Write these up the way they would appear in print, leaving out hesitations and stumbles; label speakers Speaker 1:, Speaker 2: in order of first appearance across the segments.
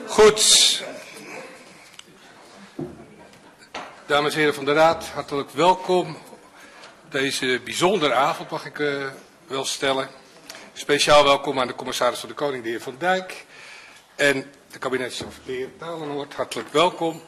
Speaker 1: Goed. Dames en heren van de Raad, hartelijk welkom. Deze bijzondere avond mag ik wel stellen. Speciaal welkom aan de commissaris van de Koning, de heer Van Dijk. En de kabinetschef, de heer Dalenoort, hartelijk welkom.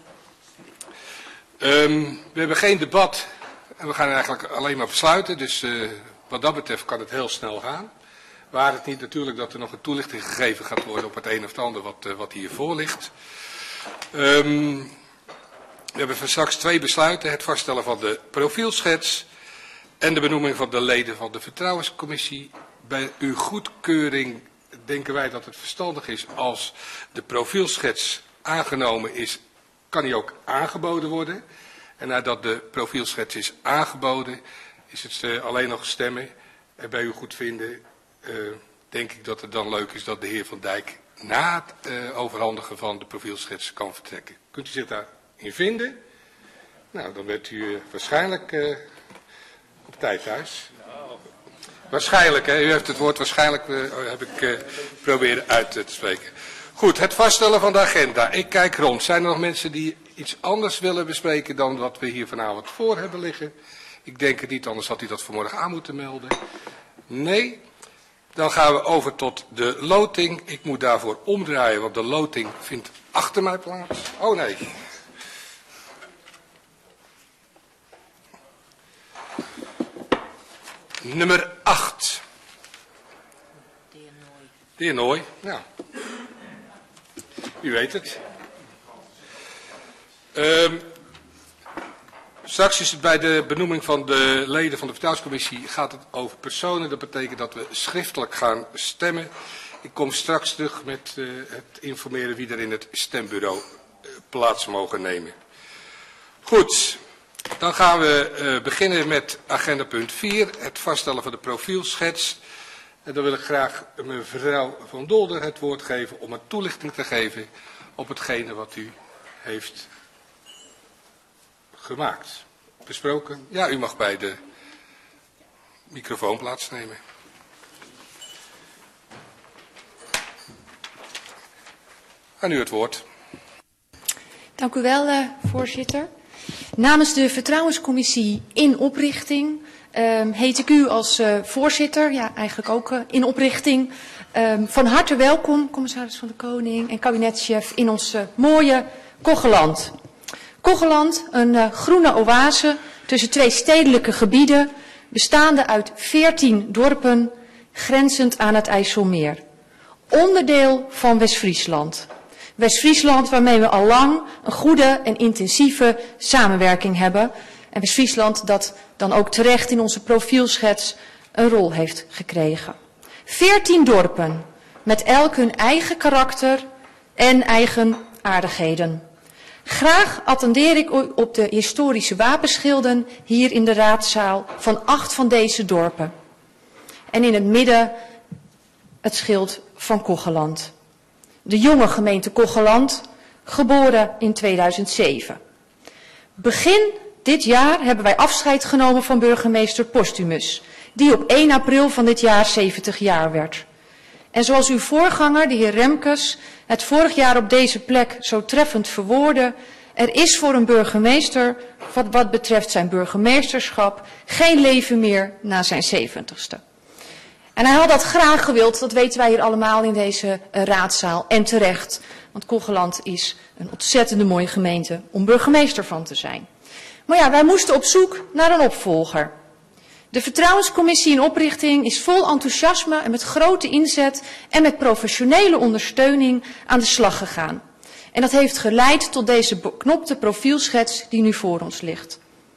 Speaker 1: We hebben geen debat en we gaan eigenlijk alleen maar besluiten. Dus wat dat betreft kan het heel snel gaan. Waar het niet natuurlijk dat er nog een toelichting gegeven gaat worden op het een of het ander wat hiervoor ligt. We hebben van straks 2 besluiten. Het vaststellen van de profielschets en de benoeming van de leden van de vertrouwenscommissie. Bij uw goedkeuring denken wij dat het verstandig is als de profielschets aangenomen is, kan die ook aangeboden worden. En nadat de profielschets is aangeboden, is het alleen nog stemmen. En bij uw goedvinden denk ik dat het dan leuk is dat de heer Van Dijk na het overhandigen van de profielschets kan vertrekken. Kunt u zich daarin vinden? Nou, dan bent u waarschijnlijk op tijd thuis. Waarschijnlijk, hè? U heeft het woord waarschijnlijk, heb ik proberen uit te spreken. Goed, het vaststellen van de agenda. Ik kijk rond. Zijn er nog mensen die iets anders willen bespreken dan wat we hier vanavond voor hebben liggen? Ik denk het niet, anders had u dat vanmorgen aan moeten melden. Nee. Dan gaan we over tot de loting. Ik moet daarvoor omdraaien, want de loting vindt achter mij plaats. Oh nee. Nummer 8. De heer Nooy. Ja. U weet het. Straks is het bij de benoeming van de leden van de vertrouwenscommissie gaat het over personen. Dat betekent dat we schriftelijk gaan stemmen. Ik kom straks terug met het informeren wie er in het stembureau plaats mogen nemen. Goed, dan gaan we beginnen met agenda punt 4, het vaststellen van de profielschets. En dan wil ik graag mevrouw Van Dolder het woord geven om een toelichting te geven op hetgene wat u heeft gemaakt. Besproken. Ja, u mag bij de microfoon plaatsnemen. Aan u het woord.
Speaker 2: Dank u wel, voorzitter. Namens de Vertrouwenscommissie in oprichting heet ik u als voorzitter, ja eigenlijk ook in oprichting, van harte welkom, commissaris van de Koning en kabinetschef in ons mooie Kocheland. Kocheland, een groene oase tussen 2 stedelijke gebieden, bestaande uit 14 dorpen, grenzend aan het IJsselmeer. Onderdeel van West-Friesland. West-Friesland waarmee we al lang een goede en intensieve samenwerking hebben. En West-Friesland dat dan ook terecht in onze profielschets een rol heeft gekregen. 14 dorpen, met elk hun eigen karakter en eigen aardigheden. Graag attendeer ik op de historische wapenschilden hier in de raadzaal van 8 van deze dorpen. En in het midden het schild van Kocheland. De jonge gemeente Kocheland, geboren in 2007. Begin dit jaar hebben wij afscheid genomen van burgemeester Postumus, die op 1 april van dit jaar 70 jaar werd. En zoals uw voorganger, de heer Remkes, het vorig jaar op deze plek zo treffend verwoordde, er is voor een burgemeester, wat betreft zijn burgemeesterschap, geen leven meer na zijn 70ste. En hij had dat graag gewild, dat weten wij hier allemaal in deze raadzaal, en terecht. Want Kocheland is een ontzettende mooie gemeente om burgemeester van te zijn. Maar ja, wij moesten op zoek naar een opvolger. De Vertrouwenscommissie in oprichting is vol enthousiasme en met grote inzet en met professionele ondersteuning aan de slag gegaan. En dat heeft geleid tot deze beknopte profielschets die nu voor ons ligt.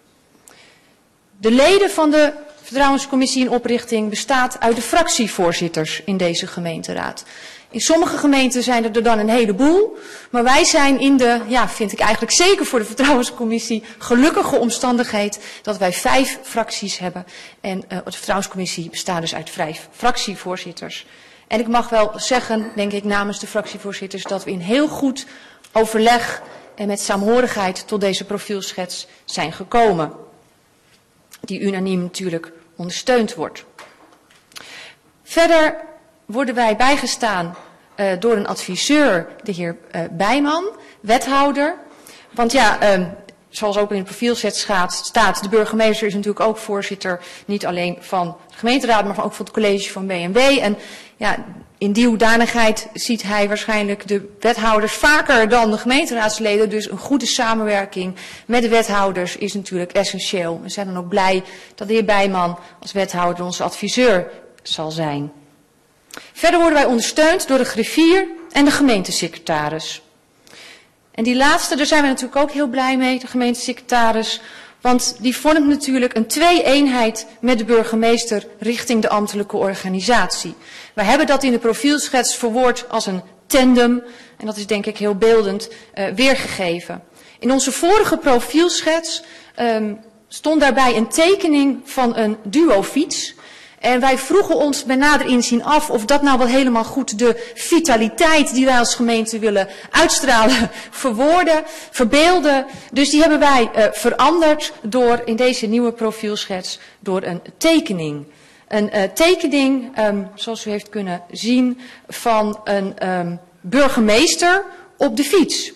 Speaker 2: De leden van de Vertrouwenscommissie in oprichting bestaat uit de fractievoorzitters in deze gemeenteraad. In sommige gemeenten zijn er dan een heleboel, maar wij zijn in de, ja, vind ik eigenlijk zeker voor de Vertrouwenscommissie, gelukkige omstandigheid dat wij 5 fracties hebben. En de Vertrouwenscommissie bestaat dus uit 5 fractievoorzitters. En ik mag wel zeggen, denk ik, namens de fractievoorzitters, dat we in heel goed overleg en met saamhorigheid tot deze profielschets zijn gekomen. Die unaniem natuurlijk ondersteund wordt. Verder worden wij bijgestaan door een adviseur, de heer Bijman, wethouder. Want ja, zoals ook in het profielschets staat, de burgemeester is natuurlijk ook voorzitter, niet alleen van de gemeenteraad, maar ook van het college van B&W. En ja, in die hoedanigheid ziet hij waarschijnlijk de wethouders vaker dan de gemeenteraadsleden. Dus een goede samenwerking met de wethouders is natuurlijk essentieel. We zijn dan ook blij dat de heer Bijman als wethouder onze adviseur zal zijn. Verder worden wij ondersteund door de griffier en de gemeentesecretaris. En die laatste, daar zijn we natuurlijk ook heel blij mee, de gemeentesecretaris. Want die vormt natuurlijk een twee-eenheid met de burgemeester richting de ambtelijke organisatie. Wij hebben dat in de profielschets verwoord als een tandem. En dat is denk ik heel beeldend weergegeven. In onze vorige profielschets stond daarbij een tekening van een duofiets. En wij vroegen ons bij nader inzien af of dat nou wel helemaal goed de vitaliteit die wij als gemeente willen uitstralen, verbeelden. Dus die hebben wij veranderd door in deze nieuwe profielschets door een tekening. Een tekening, zoals u heeft kunnen zien, van een burgemeester op de fiets.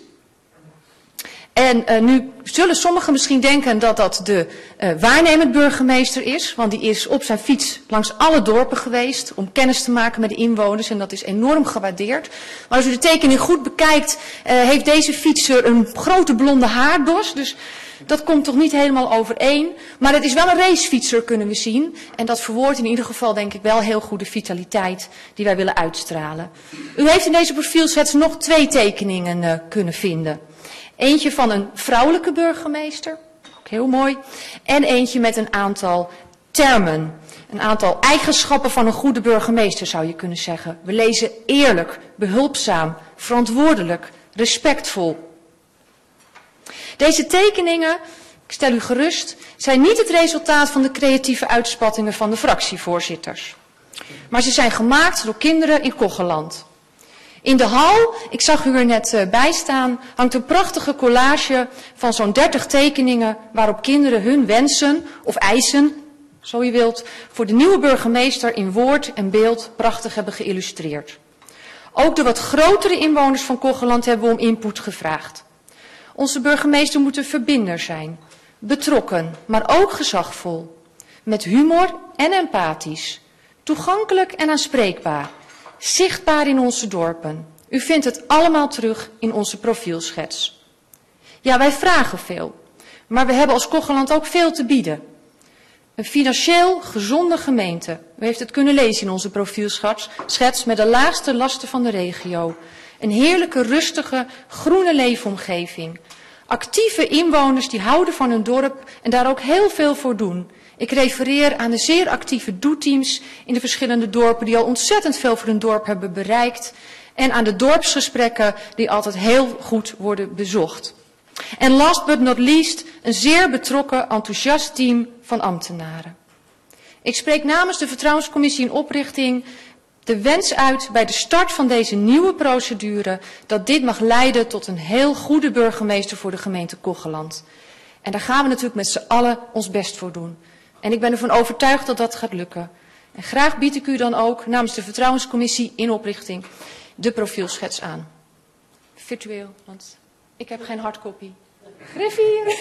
Speaker 2: En nu zullen sommigen misschien denken dat dat de waarnemend burgemeester is. Want die is op zijn fiets langs alle dorpen geweest om kennis te maken met de inwoners. En dat is enorm gewaardeerd. Maar als u de tekening goed bekijkt, heeft deze fietser een grote blonde haardos. Dus dat komt toch niet helemaal overeen. Maar het is wel een racefietser, kunnen we zien. En dat verwoordt in ieder geval denk ik wel heel goed de vitaliteit die wij willen uitstralen. U heeft in deze profielschets nog 2 tekeningen kunnen vinden. Eentje van een vrouwelijke burgemeester, ook heel mooi. En eentje met een aantal termen. Een aantal eigenschappen van een goede burgemeester zou je kunnen zeggen. We lezen eerlijk, behulpzaam, verantwoordelijk, respectvol. Deze tekeningen, ik stel u gerust, zijn niet het resultaat van de creatieve uitspattingen van de fractievoorzitters. Maar ze zijn gemaakt door kinderen in Kocheland. In de hal, ik zag u er net bij staan, hangt een prachtige collage van zo'n 30 tekeningen waarop kinderen hun wensen of eisen, zo je wilt, voor de nieuwe burgemeester in woord en beeld prachtig hebben geïllustreerd. Ook de wat grotere inwoners van Kocheland hebben we om input gevraagd. Onze burgemeester moet een verbinder zijn, betrokken, maar ook gezagvol, met humor en empathisch, toegankelijk en aanspreekbaar. Zichtbaar in onze dorpen. U vindt het allemaal terug in onze profielschets. Ja, wij vragen veel. Maar we hebben als Kocheland ook veel te bieden. Een financieel gezonde gemeente. U heeft het kunnen lezen in onze profielschets met de laagste lasten van de regio. Een heerlijke, rustige, groene leefomgeving. Actieve inwoners die houden van hun dorp en daar ook heel veel voor doen. Ik refereer aan de zeer actieve doeteams in de verschillende dorpen die al ontzettend veel voor hun dorp hebben bereikt. En aan de dorpsgesprekken die altijd heel goed worden bezocht. En last but not least een zeer betrokken, enthousiast team van ambtenaren. Ik spreek namens de Vertrouwenscommissie in oprichting de wens uit bij de start van deze nieuwe procedure dat dit mag leiden tot een heel goede burgemeester voor de gemeente Kocheland. En daar gaan we natuurlijk met z'n allen ons best voor doen. En ik ben ervan overtuigd dat dat gaat lukken. En graag bied ik u dan ook namens de Vertrouwenscommissie in oprichting de profielschets aan. Virtueel, want ik heb geen hardcopy. Griffier!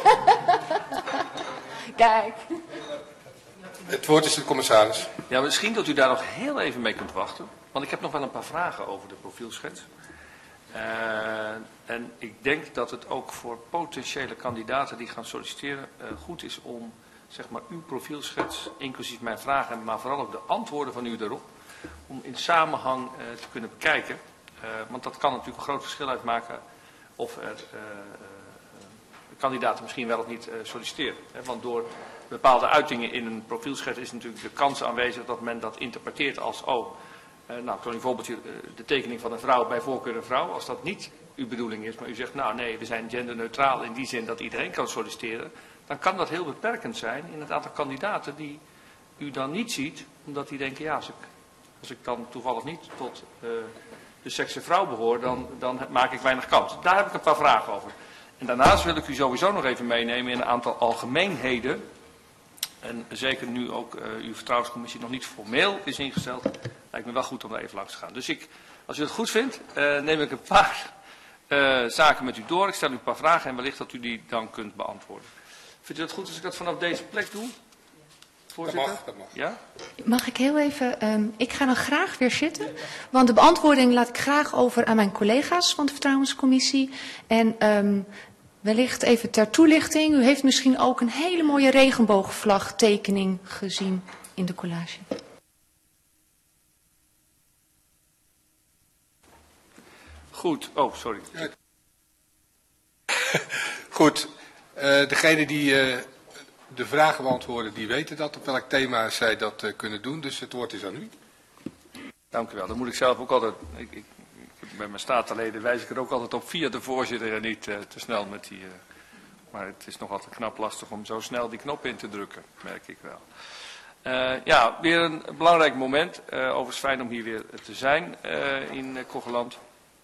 Speaker 2: Kijk.
Speaker 1: Het woord is de commissaris.
Speaker 3: Ja, misschien dat u daar nog heel even mee kunt wachten. Want ik heb nog wel een paar vragen over de profielschets. En ik denk dat het ook voor potentiële kandidaten die gaan solliciteren goed is om zeg maar uw profielschets, inclusief mijn vragen, maar vooral ook de antwoorden van u erop, om in samenhang te kunnen bekijken. Want dat kan natuurlijk een groot verschil uitmaken of er kandidaten misschien wel of niet solliciteren. Want door bepaalde uitingen in een profielschets is natuurlijk de kans aanwezig dat men dat interpreteert als, nou, ik zal een voorbeeldje, de tekening van een vrouw, bij voorkeur een vrouw. Als dat niet uw bedoeling is, maar u zegt, nou nee, we zijn genderneutraal in die zin dat iedereen kan solliciteren, dan kan dat heel beperkend zijn in het aantal kandidaten die u dan niet ziet, omdat die denken, ja, als ik dan toevallig niet tot de sekse vrouw behoor, dan maak ik weinig kans. Daar heb ik een paar vragen over. En daarnaast wil ik u sowieso nog even meenemen in een aantal algemeenheden. En zeker nu ook uw vertrouwenscommissie nog niet formeel is ingesteld, lijkt me wel goed om daar even langs te gaan. Dus ik Als u het goed vindt, neem ik een paar zaken met u door. Ik stel u een paar vragen en wellicht dat u die dan kunt beantwoorden. Vindt u het goed als ik dat vanaf deze plek doe? Voorzitter?
Speaker 1: Dat mag.
Speaker 3: Ja?
Speaker 2: Mag ik heel even, ik ga dan graag weer zitten, want de beantwoording laat ik graag over aan mijn collega's van de Vertrouwenscommissie. En wellicht even ter toelichting, u heeft misschien ook een hele mooie regenboogvlagtekening gezien in de collage.
Speaker 3: Goed, oh sorry.
Speaker 1: Ja. Goed, degene die de vragen beantwoorden, die weten dat, op welk thema zij dat kunnen doen. Dus het woord is aan u.
Speaker 3: Dank u wel. Dan moet ik zelf ook altijd, bij mijn statenleden wijs ik er ook altijd op via de voorzitter en niet te snel met die... maar het is nog altijd knap lastig om zo snel die knop in te drukken, merk ik wel. Ja, weer een belangrijk moment. Overigens fijn om hier weer te zijn in Kogeland.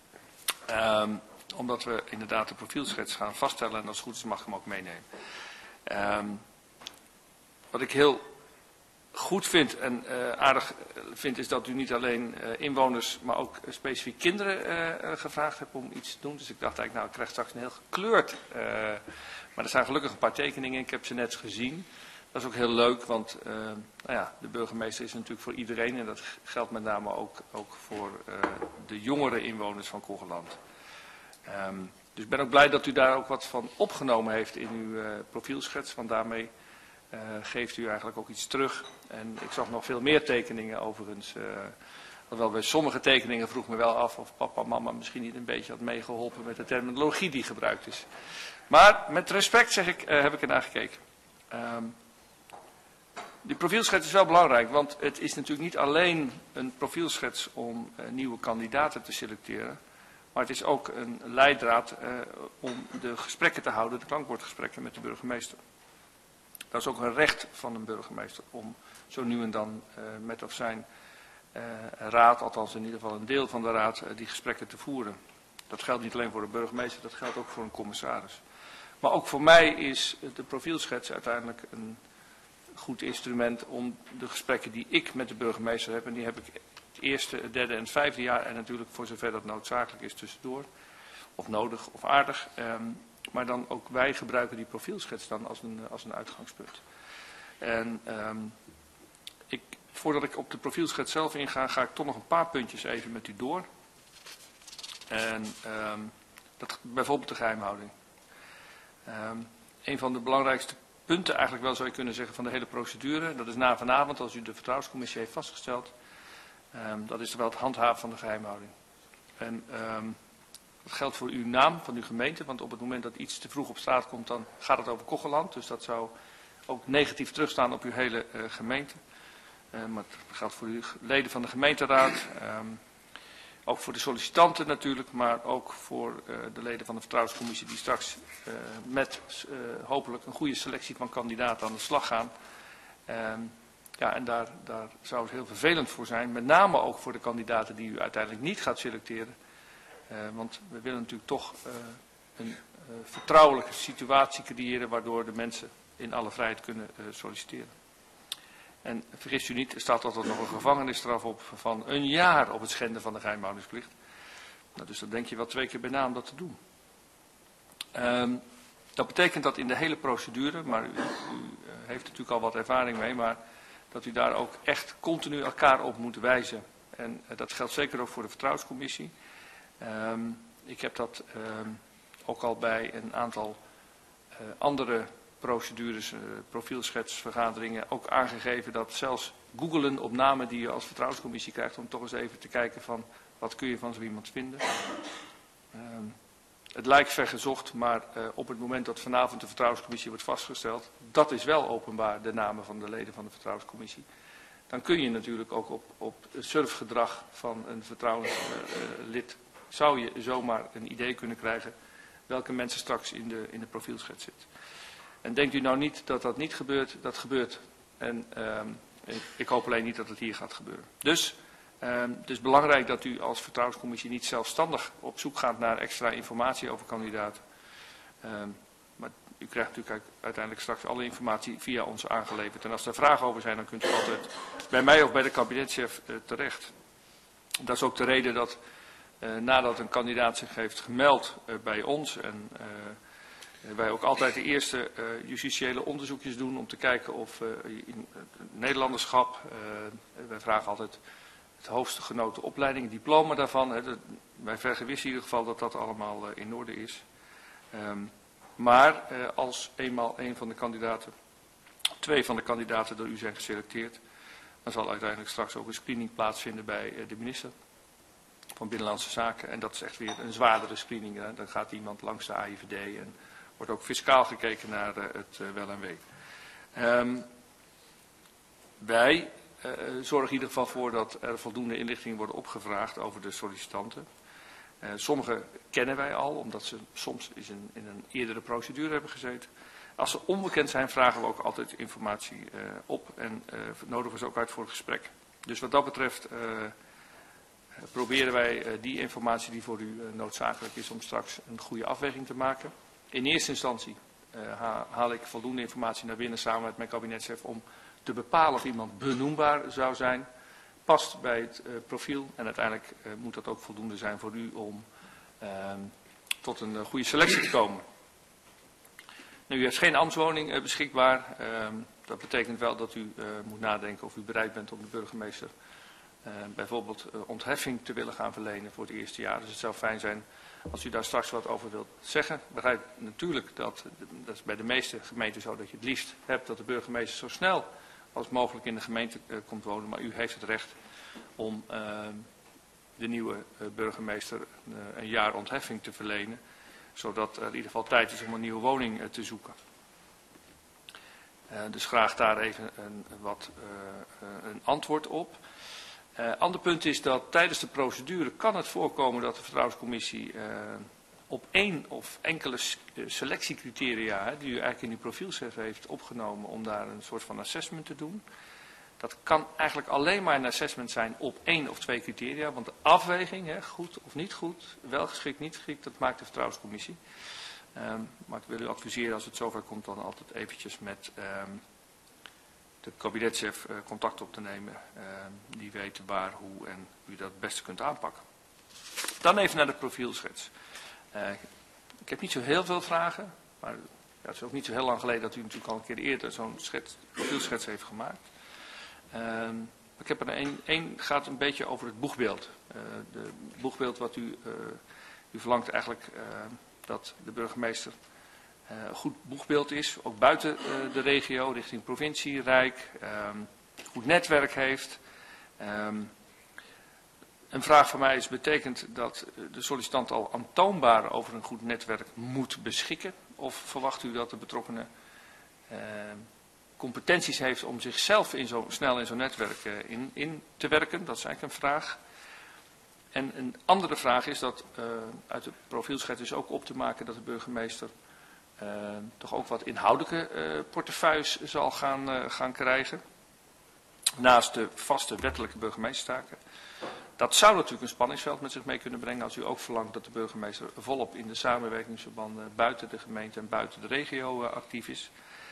Speaker 3: Omdat we inderdaad de profielschets gaan vaststellen en als het goed is mag ik hem ook meenemen. Wat ik heel goed vind en aardig vind is dat u niet alleen inwoners, maar ook specifiek kinderen gevraagd hebt om iets te doen. Dus ik dacht eigenlijk, nou ik krijg straks een heel gekleurd, maar er zijn gelukkig een paar tekeningen, ik heb ze net gezien. Dat is ook heel leuk, want nou ja, de burgemeester is natuurlijk voor iedereen en dat geldt met name ook voor de jongere inwoners van Kogeland. Dus ik ben ook blij dat u daar ook wat van opgenomen heeft in uw profielschets, want daarmee geeft u eigenlijk ook iets terug. En ik zag nog veel meer tekeningen overigens. Wel bij sommige tekeningen vroeg me wel af of papa en mama misschien niet een beetje had meegeholpen met de terminologie die gebruikt is. Maar met respect zeg ik, heb ik ernaar gekeken. Die profielschets is wel belangrijk, want het is natuurlijk niet alleen een profielschets om nieuwe kandidaten te selecteren. Maar het is ook een leidraad om de gesprekken te houden, de klankbordgesprekken met de burgemeester. Dat is ook een recht van een burgemeester om zo nu en dan met of zijn raad, althans in ieder geval een deel van de raad, die gesprekken te voeren. Dat geldt niet alleen voor de burgemeester, dat geldt ook voor een commissaris. Maar ook voor mij is de profielschets uiteindelijk een goed instrument om de gesprekken die ik met de burgemeester heb, en die heb ik het eerste, het derde en het vijfde jaar en natuurlijk voor zover dat noodzakelijk is tussendoor, of nodig of aardig. Maar dan ook wij gebruiken die profielschets dan als een uitgangspunt. En voordat ik op de profielschets zelf inga, ga ik toch nog een paar puntjes even met u door. En dat bijvoorbeeld de geheimhouding. Een van de belangrijkste punten eigenlijk wel zou je kunnen zeggen van de hele procedure, dat is na vanavond als u de vertrouwenscommissie heeft vastgesteld, dat is wel het handhaven van de geheimhouding. En dat geldt voor uw naam van uw gemeente, want op het moment dat iets te vroeg op straat komt, dan gaat het over Kogeland. Dus dat zou ook negatief terugstaan op uw hele gemeente. Maar het geldt voor uw leden van de gemeenteraad, ook voor de sollicitanten natuurlijk, maar ook voor de leden van de vertrouwenscommissie die straks met hopelijk een goede selectie van kandidaten aan de slag gaan. Ja, en daar zou het heel vervelend voor zijn, met name ook voor de kandidaten die u uiteindelijk niet gaat selecteren. Want we willen natuurlijk toch een vertrouwelijke situatie creëren waardoor de mensen in alle vrijheid kunnen solliciteren. En vergis u niet, er staat altijd nog een gevangenisstraf op van 1 jaar op het schenden van de geheimhoudingsplicht. Nou, dus dan denk je wel 2 keer bij na om dat te doen. Dat betekent dat in de hele procedure, maar u heeft natuurlijk al wat ervaring mee, maar dat u daar ook echt continu elkaar op moet wijzen. En dat geldt zeker ook voor de vertrouwenscommissie. Ik heb dat ook al bij een aantal andere procedures, profielschetsvergaderingen ook aangegeven dat zelfs googelen op namen die je als vertrouwenscommissie krijgt om toch eens even te kijken van wat kun je van zo iemand vinden. Het lijkt vergezocht, maar op het moment dat vanavond de vertrouwenscommissie wordt vastgesteld, dat is wel openbaar, de namen van de leden van de vertrouwenscommissie. Dan kun je natuurlijk ook op het surfgedrag van een vertrouwenslid, zou je zomaar een idee kunnen krijgen welke mensen straks in de profielschets zitten. En denkt u nou niet dat dat niet gebeurt, dat gebeurt. En ik hoop alleen niet dat het hier gaat gebeuren. Dus het is belangrijk dat u als vertrouwenscommissie niet zelfstandig op zoek gaat naar extra informatie over kandidaten. Maar u krijgt natuurlijk uiteindelijk straks alle informatie via ons aangeleverd. En als er vragen over zijn, dan kunt u altijd bij mij of bij de kabinetchef terecht. Dat is ook de reden dat nadat een kandidaat zich heeft gemeld bij ons en wij ook altijd de eerste justitiële onderzoekjes doen om te kijken of in Nederlanderschap, wij vragen altijd het hoogste genoten opleiding, diploma daarvan. Wij vergewissen in ieder geval dat dat allemaal in orde is. Maar als eenmaal twee van de kandidaten door u zijn geselecteerd, dan zal uiteindelijk straks ook een screening plaatsvinden bij de minister van Binnenlandse Zaken. En dat is echt weer een zwaardere screening. Hè. Dan gaat iemand langs de AIVD en wordt ook fiscaal gekeken naar het wel en wee. Wij zorgen in ieder geval voor dat er voldoende inlichtingen worden opgevraagd over de sollicitanten. Sommige kennen wij al, omdat ze soms in een eerdere procedure hebben gezeten. Als ze onbekend zijn, vragen we ook altijd informatie op en nodigen we ze ook uit voor het gesprek. Dus wat dat betreft proberen wij die informatie die voor u noodzakelijk is om straks een goede afweging te maken. In eerste instantie haal ik voldoende informatie naar binnen samen met mijn kabinetschef om te bepalen of iemand benoembaar zou zijn, past bij het profiel en uiteindelijk moet dat ook voldoende zijn voor u om tot een goede selectie te komen. Nu, u heeft geen ambtswoning beschikbaar. Dat betekent wel dat u moet nadenken of u bereid bent om de burgemeester bijvoorbeeld ontheffing te willen gaan verlenen voor het eerste jaar. Dus het zou fijn zijn als u daar straks wat over wilt zeggen. Ik begrijp natuurlijk dat is bij de meeste gemeenten zo dat je het liefst hebt dat de burgemeester zo snel als mogelijk in de gemeente komt wonen. Maar u heeft het recht om de nieuwe burgemeester een jaar ontheffing te verlenen. Zodat er in ieder geval tijd is om een nieuwe woning te zoeken. Dus graag daar even een antwoord op. Ander punt is dat tijdens de procedure kan het voorkomen dat de vertrouwenscommissie op één of enkele selectiecriteria die u eigenlijk in uw profielschrift heeft opgenomen om daar een soort van assessment te doen. Dat kan eigenlijk alleen maar een assessment zijn op 1 of 2 criteria, want de afweging, goed of niet goed, wel geschikt, niet geschikt, dat maakt de vertrouwenscommissie. Maar ik wil u adviseren als het zover komt dan altijd eventjes met de kabinetschef contact op te nemen. Die weet waar, hoe en hoe u dat het beste kunt aanpakken. Dan even naar de profielschets. Ik heb niet zo heel veel vragen, maar het is ook niet zo heel lang geleden dat u natuurlijk al een keer eerder zo'n profielschets heeft gemaakt. Ik heb er één gaat een beetje over het boegbeeld. Het boegbeeld wat u verlangt eigenlijk dat de burgemeester een goed boegbeeld is, ook buiten de regio, richting provincie, rijk, goed netwerk heeft. Een vraag van mij is, betekent dat de sollicitant al aantoonbaar over een goed netwerk moet beschikken? Of verwacht u dat de betrokkenen competenties heeft om zichzelf snel in zo'n netwerk in te werken? Dat is eigenlijk een vraag. En een andere vraag is dat uit de profielschets is ook op te maken dat de burgemeester toch ook wat inhoudelijke portefeuilles zal gaan krijgen. Naast de vaste wettelijke burgemeesterstaken. Dat zou natuurlijk een spanningsveld met zich mee kunnen brengen als u ook verlangt dat de burgemeester volop in de samenwerkingsverbanden buiten de gemeente en buiten de regio actief is.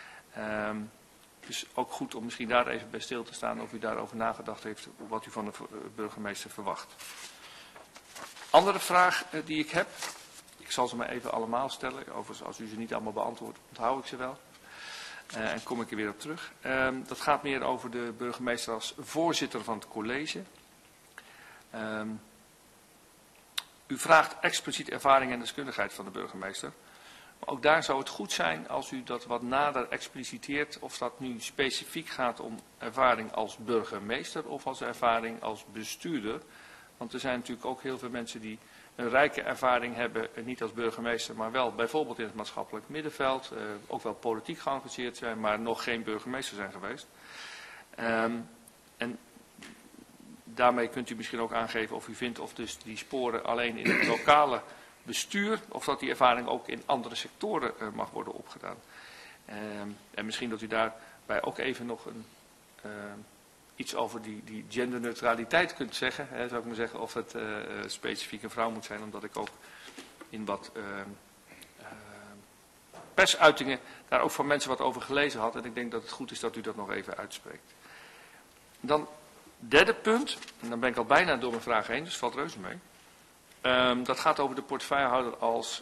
Speaker 3: Dus ook goed om misschien daar even bij stil te staan of u daarover nagedacht heeft wat u van de burgemeester verwacht. Andere vraag die ik heb, ik zal ze maar even allemaal stellen, overigens als u ze niet allemaal beantwoordt, onthoud ik ze wel. En kom ik er weer op terug. Dat gaat meer over de burgemeester als voorzitter van het college. U vraagt expliciet ervaring en deskundigheid van de burgemeester. Maar ook daar zou het goed zijn als u dat wat nader expliciteert of dat nu specifiek gaat om ervaring als burgemeester of als ervaring als bestuurder. Want er zijn natuurlijk ook heel veel mensen die een rijke ervaring hebben, niet als burgemeester, maar wel bijvoorbeeld in het maatschappelijk middenveld, ook wel politiek geëngageerd zijn, maar nog geen burgemeester zijn geweest. En daarmee kunt u misschien ook aangeven of u vindt of dus die sporen alleen in het lokale bestuur, of dat die ervaring ook in andere sectoren mag worden opgedaan. En misschien dat u daarbij ook even nog iets over die genderneutraliteit kunt zeggen. Zou ik maar zeggen of het specifiek een vrouw moet zijn, omdat ik ook in wat persuitingen daar ook van mensen wat over gelezen had. En ik denk dat het goed is dat u dat nog even uitspreekt. Dan derde punt, en dan ben ik al bijna door mijn vragen heen, dus valt reuze mee. Dat gaat over de portefeuillehouder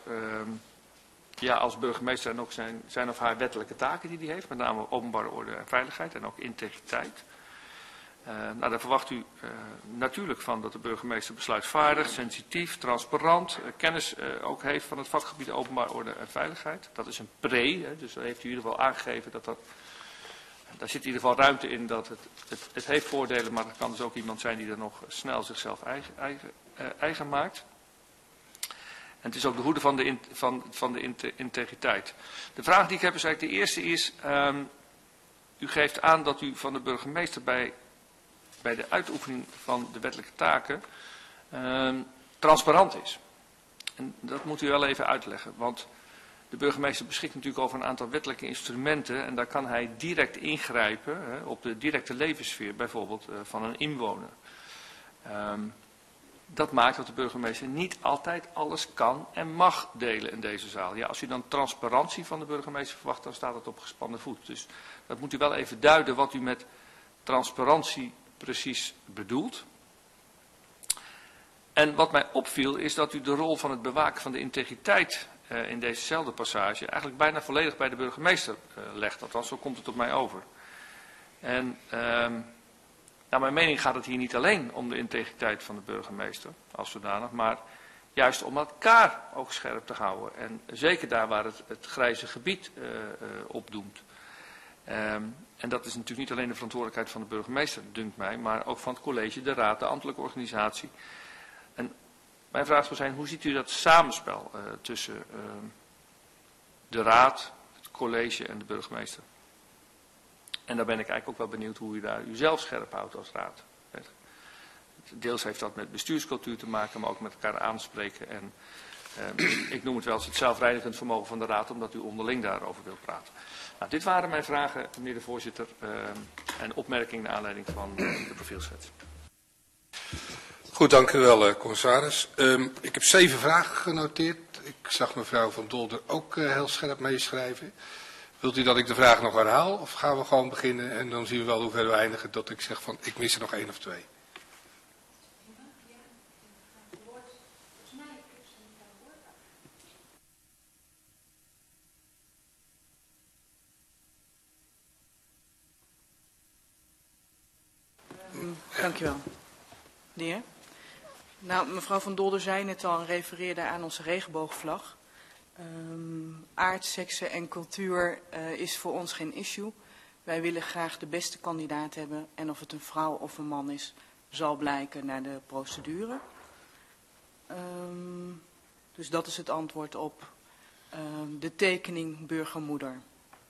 Speaker 3: als burgemeester en ook zijn of haar wettelijke taken die hij heeft, met name openbare orde en veiligheid en ook integriteit. Daar verwacht u natuurlijk van dat de burgemeester besluitvaardig, sensitief, transparant, kennis ook heeft van het vakgebied openbare orde en veiligheid. Dat is een pre, dus daar heeft u in ieder geval aangegeven daar zit in ieder geval ruimte in dat het heeft voordelen, maar het kan dus ook iemand zijn die er nog snel zichzelf eigen maakt. En het is ook de hoede van de integriteit. De vraag die ik heb is eigenlijk de eerste is, u geeft aan dat u van de burgemeester bij de uitoefening van de wettelijke taken transparant is. En dat moet u wel even uitleggen, want de burgemeester beschikt natuurlijk over een aantal wettelijke instrumenten en daar kan hij direct ingrijpen op de directe levenssfeer, bijvoorbeeld van een inwoner. Dat maakt dat de burgemeester niet altijd alles kan en mag delen in deze zaal. Ja, als u dan transparantie van de burgemeester verwacht, dan staat het op gespannen voet. Dus dat moet u wel even duiden wat u met transparantie precies bedoelt. En wat mij opviel is dat u de rol van het bewaken van de integriteit in dezezelfde passage eigenlijk bijna volledig bij de burgemeester legt. Althans, zo komt het op mij over. En naar mijn mening gaat het hier niet alleen om de integriteit van de burgemeester als zodanig, maar juist om elkaar ook scherp te houden. En zeker daar waar het grijze gebied opdoemt. En dat is natuurlijk niet alleen de verantwoordelijkheid van de burgemeester, dunkt mij, maar ook van het college, de raad, de ambtelijke organisatie. En mijn vraag zou zijn, hoe ziet u dat samenspel tussen de raad, het college en de burgemeester? En daar ben ik eigenlijk ook wel benieuwd hoe u daar uzelf scherp houdt als raad. Deels heeft dat met bestuurscultuur te maken, maar ook met elkaar aanspreken. En ik noem het wel eens het zelfreinigend vermogen van de raad, omdat u onderling daarover wilt praten. Nou, dit waren mijn vragen, meneer de voorzitter, en opmerkingen naar aanleiding van de profielschets.
Speaker 1: Goed, dank u wel, commissaris. Ik heb 7 vragen genoteerd. Ik zag mevrouw Van Dolder ook heel scherp meeschrijven. Wilt u dat ik de vraag nog herhaal of gaan we gewoon beginnen en dan zien we wel hoe ver we eindigen dat ik zeg van ik mis er nog 1 of 2.
Speaker 4: Dank u wel, meneer. Nou, mevrouw Van Dolder zei net al en refereerde aan onze regenboogvlag. Aard, sekse en cultuur is voor ons geen issue. Wij willen graag de beste kandidaat hebben en of het een vrouw of een man is, zal blijken naar de procedure. Dus dat is het antwoord op de tekening burgermoeder.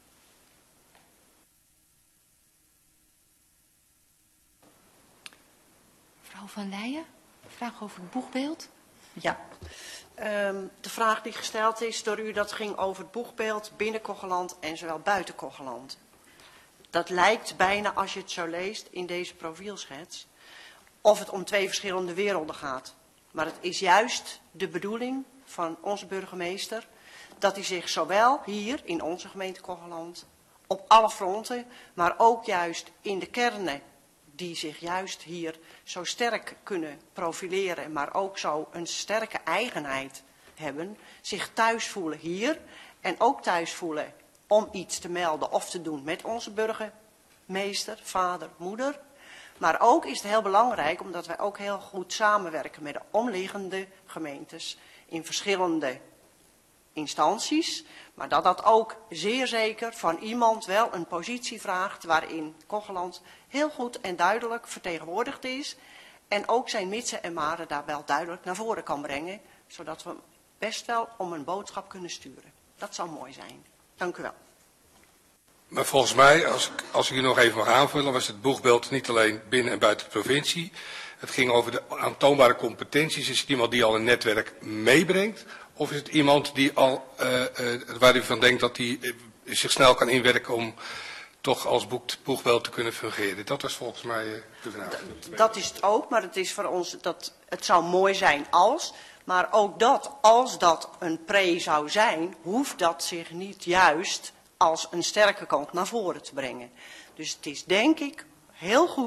Speaker 2: Mevrouw Van Leijen, vraag over het boegbeeld.
Speaker 5: Ja, de vraag die gesteld is door u, dat ging over het boegbeeld binnen Kocheland en zowel buiten Kocheland. Dat lijkt bijna, als je het zo leest in deze profielschets, of het om 2 verschillende werelden gaat. Maar het is juist de bedoeling van onze burgemeester dat hij zich zowel hier in onze gemeente Kocheland op alle fronten, maar ook juist in de kernen die zich juist hier zo sterk kunnen profileren, maar ook zo een sterke eigenheid hebben, zich thuis voelen hier en ook thuis voelen om iets te melden of te doen met onze burgemeester, vader, moeder. Maar ook is het heel belangrijk, omdat wij ook heel goed samenwerken met de omliggende gemeentes in verschillende instanties, maar dat ook zeer zeker van iemand wel een positie vraagt waarin Kocheland heel goed en duidelijk vertegenwoordigd is en ook zijn mitsen en maren daar wel duidelijk naar voren kan brengen, zodat we best wel om een boodschap kunnen sturen. Dat zou mooi zijn. Dank u wel.
Speaker 1: Maar volgens mij, als ik u nog even mag aanvullen, was het boegbeeld niet alleen binnen en buiten de provincie. Het ging over de aantoonbare competenties. Is het iemand die al een netwerk meebrengt? Of is het iemand die al, waar u van denkt dat hij zich snel kan inwerken om toch als boegbeeld te kunnen fungeren? Dat was volgens mij de vraag.
Speaker 5: Dat is het ook, maar het is voor ons, het zou mooi zijn als, maar ook dat, als dat een pre zou zijn, hoeft dat zich niet juist als een sterke kant naar voren te brengen. Dus het is denk ik heel goed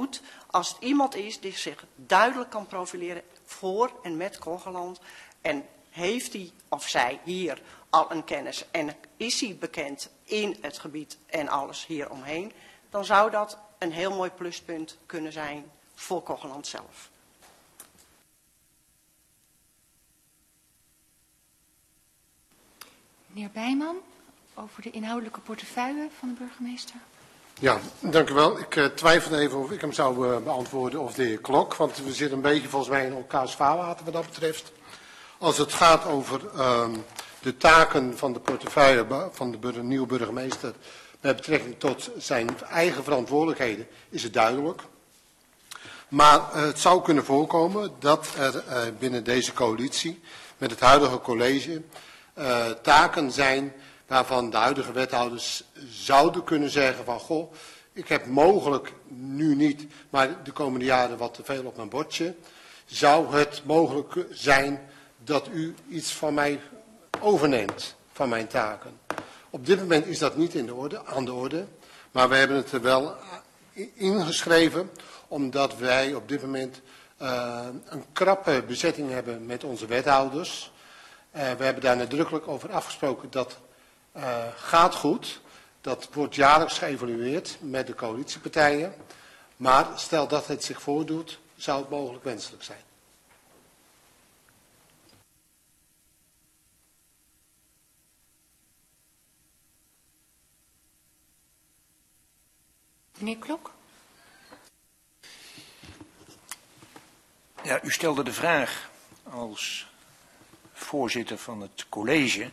Speaker 5: Als het iemand is die zich duidelijk kan profileren voor en met Kogeland en heeft hij of zij hier al een kennis en is hij bekend in het gebied en alles hieromheen, dan zou dat een heel mooi pluspunt kunnen zijn voor Kogeland zelf.
Speaker 2: Meneer Bijman, over de inhoudelijke portefeuille van de burgemeester.
Speaker 6: Ja, dank u wel. Ik twijfel even of ik hem zou beantwoorden of de heer Klok, want we zitten een beetje volgens mij in elkaars vaarwater wat dat betreft. Als het gaat over de taken van de portefeuille van de nieuwe burgemeester met betrekking tot zijn eigen verantwoordelijkheden, is het duidelijk. Maar het zou kunnen voorkomen dat er binnen deze coalitie met het huidige college taken zijn waarvan de huidige wethouders zouden kunnen zeggen van goh, ik heb mogelijk nu niet, maar de komende jaren wat te veel op mijn bordje. Zou het mogelijk zijn dat u iets van mij overneemt, van mijn taken? Op dit moment is dat niet aan de orde, maar we hebben het er wel ingeschreven, omdat wij op dit moment een krappe bezetting hebben met onze wethouders. We hebben daar nadrukkelijk over afgesproken dat gaat goed. Dat wordt jaarlijks geëvalueerd met de coalitiepartijen. Maar stel dat het zich voordoet, zou het mogelijk wenselijk zijn.
Speaker 2: Meneer Klok?
Speaker 7: Ja, u stelde de vraag als voorzitter van het college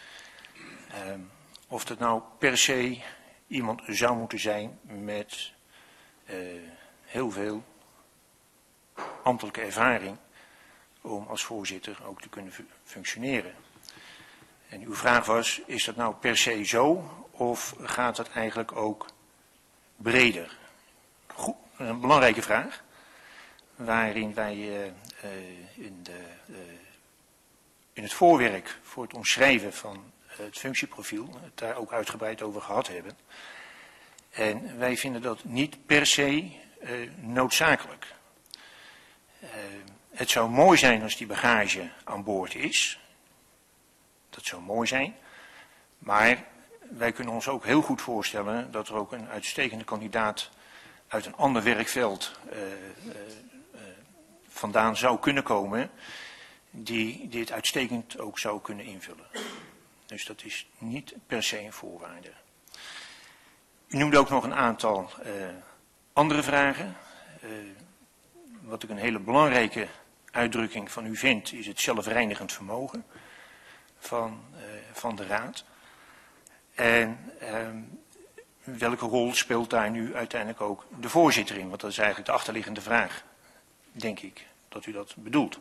Speaker 7: of het nou per se iemand zou moeten zijn met heel veel ambtelijke ervaring om als voorzitter ook te kunnen functioneren. En uw vraag was, is dat nou per se zo of gaat dat eigenlijk ook breder? Goed, een belangrijke vraag, waarin wij in het voorwerk voor het omschrijven van het functieprofiel het daar ook uitgebreid over gehad hebben. En wij vinden dat niet per se noodzakelijk. Het zou mooi zijn als die bagage aan boord is. Dat zou mooi zijn. Maar wij kunnen ons ook heel goed voorstellen dat er ook een uitstekende kandidaat uit een ander werkveld vandaan zou kunnen komen, die dit uitstekend ook zou kunnen invullen. Dus dat is niet per se een voorwaarde. U noemde ook nog een aantal andere vragen. Wat ik een hele belangrijke uitdrukking van u vind, is het zelfreinigend vermogen van de raad. En welke rol speelt daar nu uiteindelijk ook de voorzitter in? Want dat is eigenlijk de achterliggende vraag, denk ik, dat u dat bedoelt.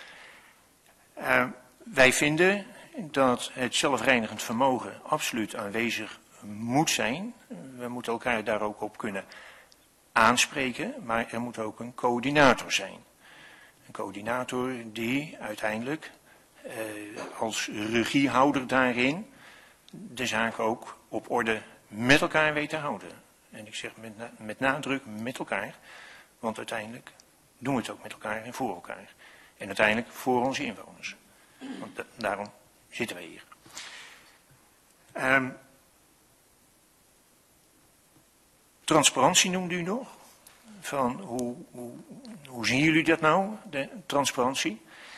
Speaker 7: Wij vinden dat het zelfreinigend vermogen absoluut aanwezig moet zijn. We moeten elkaar daar ook op kunnen aanspreken, maar er moet ook een coördinator zijn. Een coördinator die uiteindelijk als regiehouder daarin de zaak ook op orde met elkaar weet te houden. En ik zeg met nadruk met elkaar, want uiteindelijk doen we het ook met elkaar en voor elkaar. En uiteindelijk voor onze inwoners. Want daarom zitten wij hier. Transparantie noemde u nog. Van hoe zien jullie dat nou, de transparantie?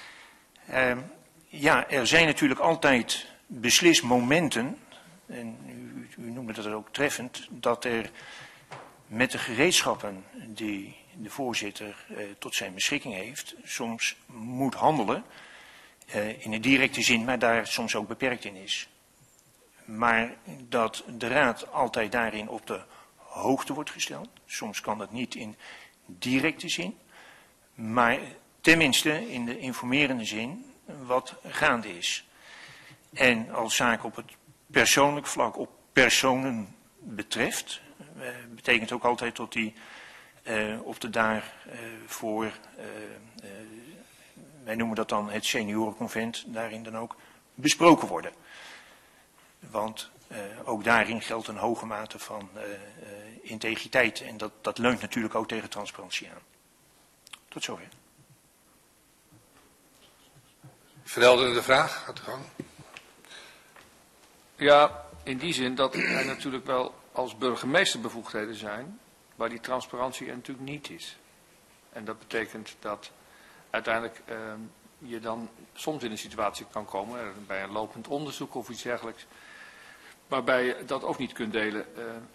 Speaker 7: Ja, er zijn natuurlijk altijd beslismomenten, en u noemde dat ook treffend, dat er met de gereedschappen die de voorzitter tot zijn beschikking heeft, soms moet handelen in een directe zin, maar daar soms ook beperkt in is. Maar dat de raad altijd daarin op de hoogte wordt gesteld. Soms kan dat niet in directe zin, maar tenminste in de informerende zin wat gaande is. En als zaak op het persoonlijk vlak op personen betreft, betekent ook altijd dat die op de daarvoor, wij noemen dat dan het seniorenconvent, daarin dan ook besproken worden. Want ook daarin geldt een hoge mate van integriteit. En dat leunt natuurlijk ook tegen transparantie aan. Tot zover.
Speaker 1: Verhelderende vraag, gaat u gang.
Speaker 3: Ja, in die zin dat er natuurlijk wel als burgemeester bevoegdheden zijn, waar die transparantie er natuurlijk niet is. En dat betekent dat uiteindelijk je dan soms in een situatie kan komen, bij een lopend onderzoek of iets dergelijks, waarbij je dat ook niet kunt delen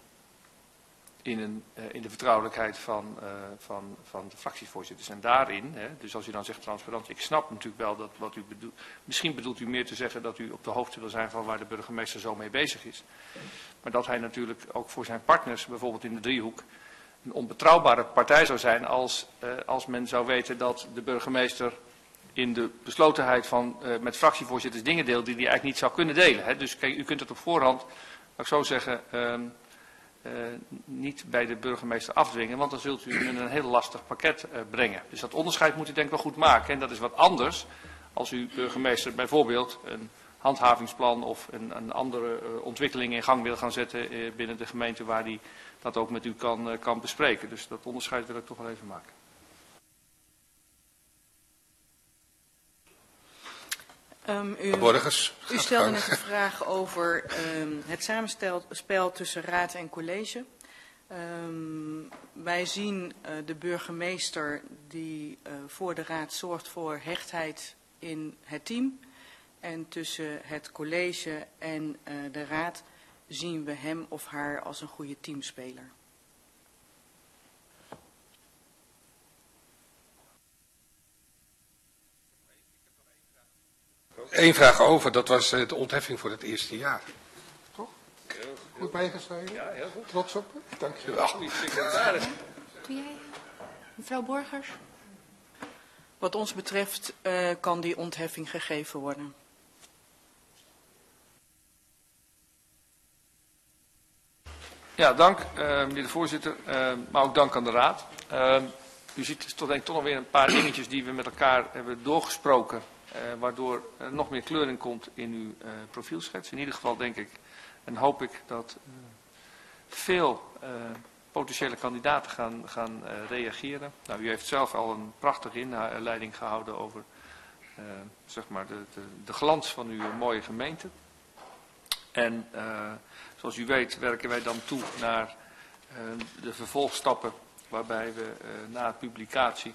Speaker 3: in de vertrouwelijkheid van de fractievoorzitters. En daarin, dus als u dan zegt transparantie, ik snap natuurlijk wel dat wat u bedoelt. Misschien bedoelt u meer te zeggen dat u op de hoogte wil zijn van waar de burgemeester zo mee bezig is. Maar dat hij natuurlijk ook voor zijn partners, bijvoorbeeld in de driehoek, een onbetrouwbare partij zou zijn als men zou weten dat de burgemeester in de beslotenheid van met fractievoorzitters dingen deelt die hij eigenlijk niet zou kunnen delen. Hè. Dus kijk, u kunt het op voorhand, laat ik zo zeggen, niet bij de burgemeester afdwingen, want dan zult u een heel lastig pakket brengen. Dus dat onderscheid moet u denk ik wel goed maken. En dat is wat anders als uw burgemeester bijvoorbeeld een handhavingsplan of een andere ontwikkeling in gang wil gaan zetten binnen de gemeente waar die dat ook met u kan bespreken. Dus dat onderscheid wil ik toch wel even maken.
Speaker 4: U stelde net een vraag over het samenspel tussen raad en college. Wij zien de burgemeester die voor de raad zorgt voor hechtheid in het team. En tussen het college en de raad zien we hem of haar als een goede teamspeler.
Speaker 1: Eén vraag over, dat was de ontheffing voor het eerste jaar. Toch? Goed bijgeschreven? Ja, heel goed. Trots op me? Dank je wel.
Speaker 2: Doe jij, mevrouw Borgers?
Speaker 4: Wat ons betreft kan die ontheffing gegeven worden.
Speaker 3: Ja, dank meneer de voorzitter, maar ook dank aan de raad. U ziet toch, denk ik, toch nog weer een paar dingetjes die we met elkaar hebben doorgesproken, waardoor er nog meer kleur in komt in uw profielschets. In ieder geval denk ik en hoop ik dat veel potentiële kandidaten gaan reageren. Nou, u heeft zelf al een prachtige inleiding gehouden over zeg maar de glans van uw mooie gemeente. En zoals u weet werken wij dan toe naar de vervolgstappen waarbij we na publicatie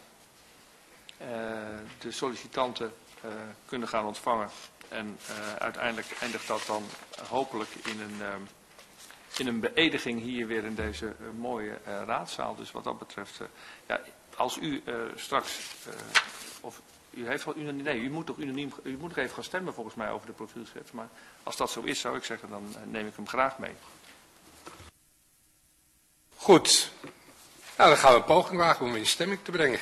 Speaker 3: de sollicitanten kunnen gaan ontvangen. En uiteindelijk eindigt dat dan hopelijk in een beëdiging hier weer in deze mooie raadzaal. Dus wat dat betreft, ja, als u straks, of u heeft wel unaniem, nee, u moet toch unaniem, u moet nog even gaan stemmen volgens mij over de profielschets. Maar als dat zo is, zou ik zeggen, dan neem ik hem graag mee.
Speaker 1: Goed. Nou, dan gaan we een poging wagen om hem in stemming te brengen.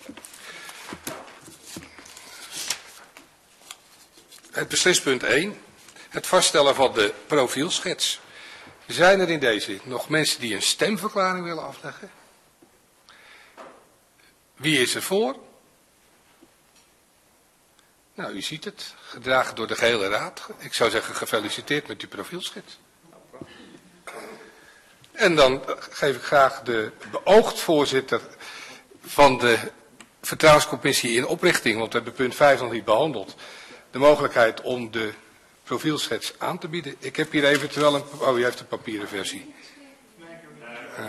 Speaker 1: Het beslispunt 1. Het vaststellen van de profielschets. Zijn er in deze nog mensen die een stemverklaring willen afleggen? Wie is er voor? Nou, u ziet het. Gedragen door de gehele raad. Ik zou zeggen gefeliciteerd met uw profielschets. En dan geef ik graag de beoogd voorzitter van de vertrouwenscommissie in oprichting, want we hebben punt 5 nog niet behandeld, de mogelijkheid om de profielschets aan te bieden. Ik heb hier eventueel u heeft een papieren versie. Ja.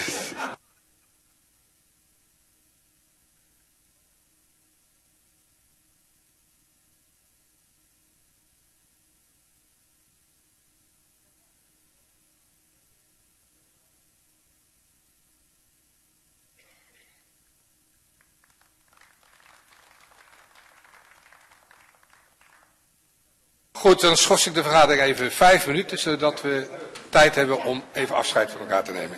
Speaker 1: Goed, dan schors ik de vergadering even 5 minuten, zodat we tijd hebben om even afscheid van elkaar te nemen.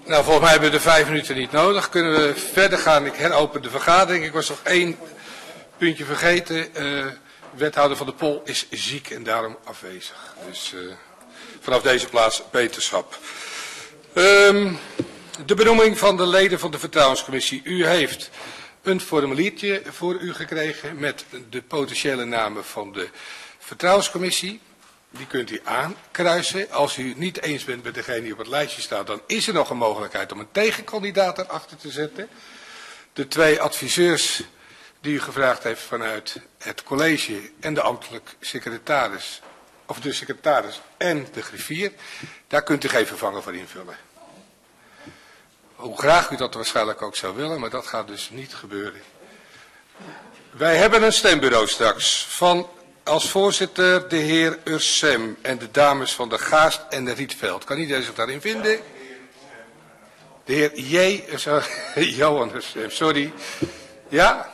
Speaker 1: Nou, volgens mij hebben we de 5 minuten niet nodig. Kunnen we verder gaan? Ik heropen de vergadering. Ik was nog 1 puntje vergeten. Wethouder Van der Pol is ziek en daarom afwezig. Dus vanaf deze plaats beterschap. De benoeming van de leden van de Vertrouwenscommissie. U heeft een formuliertje voor u gekregen met de potentiële namen van de Vertrouwenscommissie. Die kunt u aankruisen. Als u het niet eens bent met degene die op het lijstje staat, dan is er nog een mogelijkheid om een tegenkandidaat erachter te zetten. De 2 adviseurs die u gevraagd heeft vanuit het college en de ambtelijk secretaris, of de secretaris en de griffier, daar kunt u geen vervanger voor invullen. Hoe graag u dat waarschijnlijk ook zou willen, maar dat gaat dus niet gebeuren. Wij hebben een stembureau straks van als voorzitter de heer Ursem en de dames van de Gaast en de Rietveld. Kan iedereen zich daarin vinden? De heer Johan Ursem, sorry. Ja?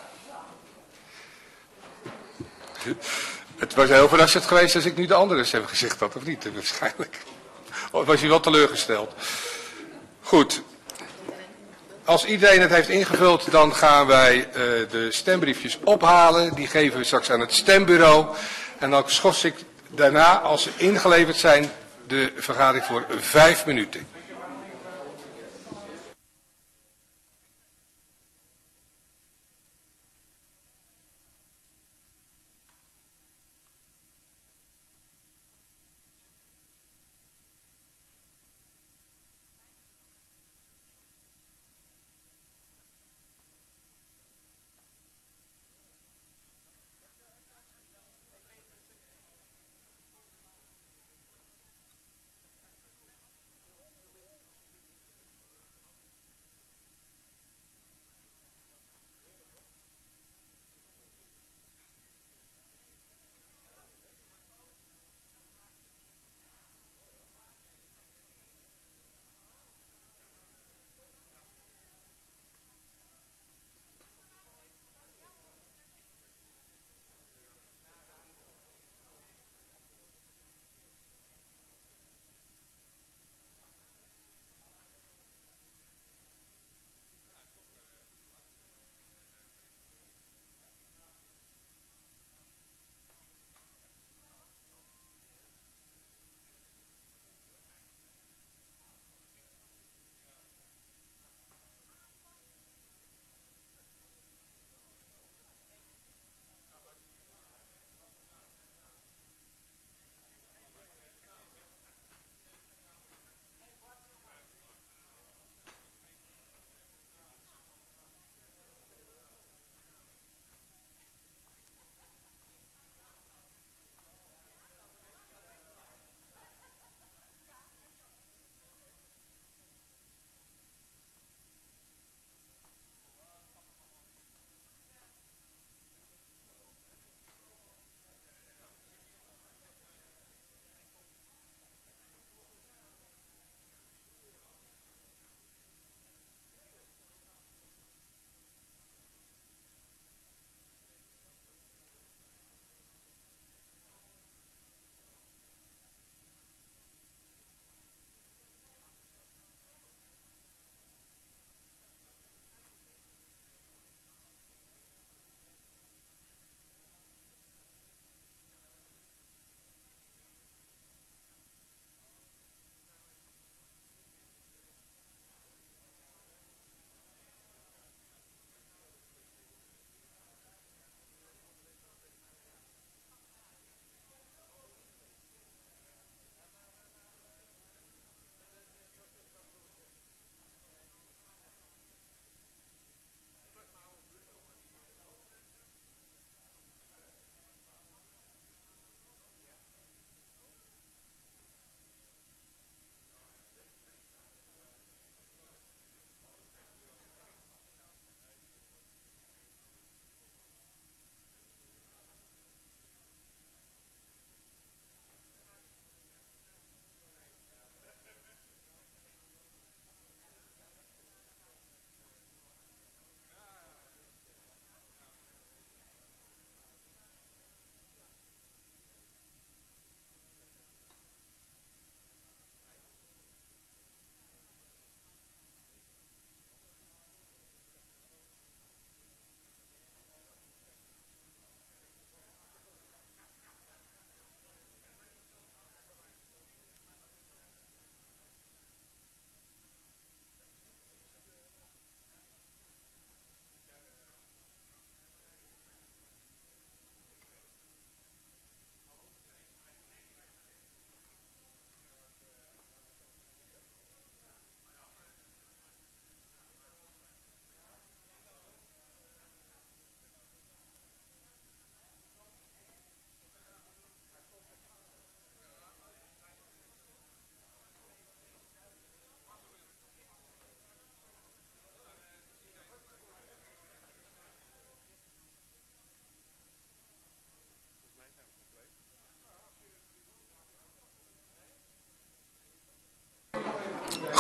Speaker 1: Het was heel verrassend geweest als ik nu de andere Ursem gezegd had, of niet? Waarschijnlijk. Of was u wel teleurgesteld? Goed. Als iedereen het heeft ingevuld, dan gaan wij de stembriefjes ophalen. Die geven we straks aan het stembureau. En dan schors ik daarna, als ze ingeleverd zijn, de vergadering voor 5 minuten.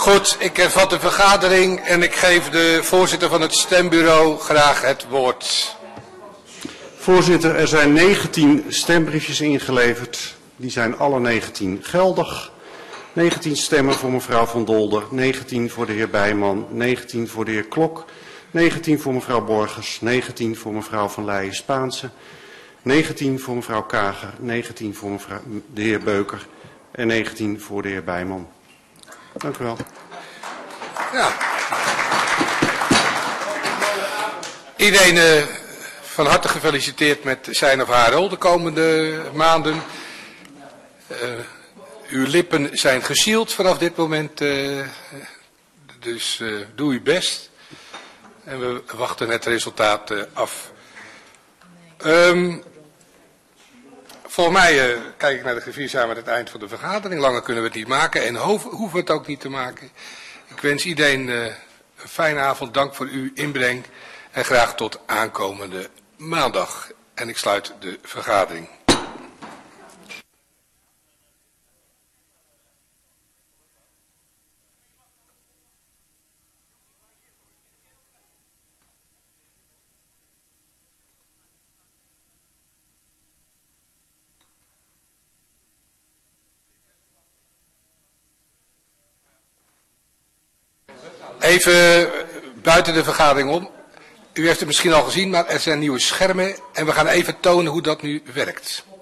Speaker 1: Goed, ik hervat de vergadering en ik geef de voorzitter van het stembureau graag het woord.
Speaker 8: Voorzitter, er zijn 19 stembriefjes ingeleverd. Die zijn alle 19 geldig. 19 stemmen voor mevrouw Van Dolder, 19 voor de heer Bijman, 19 voor de heer Klok, 19 voor mevrouw Borgers, 19 voor mevrouw Van Leijen-Spaanse, 19 voor mevrouw Kager, 19 voor mevrouw de heer Beuker en 19 voor de heer Bijman. Dank u wel.
Speaker 1: Ja. Iedereen van harte gefeliciteerd met zijn of haar rol de komende maanden. Uw lippen zijn gesield vanaf dit moment, dus doe uw best. En we wachten het resultaat af. Volgens mij kijk ik naar de griffier, zijn we aan het eind van de vergadering. Langer kunnen we het niet maken en hoeven we het ook niet te maken. Ik wens iedereen een fijne avond, dank voor uw inbreng en graag tot aankomende maandag. En ik sluit de vergadering. Even buiten de vergadering om. U heeft het misschien al gezien, maar er zijn nieuwe schermen en we gaan even tonen hoe dat nu werkt.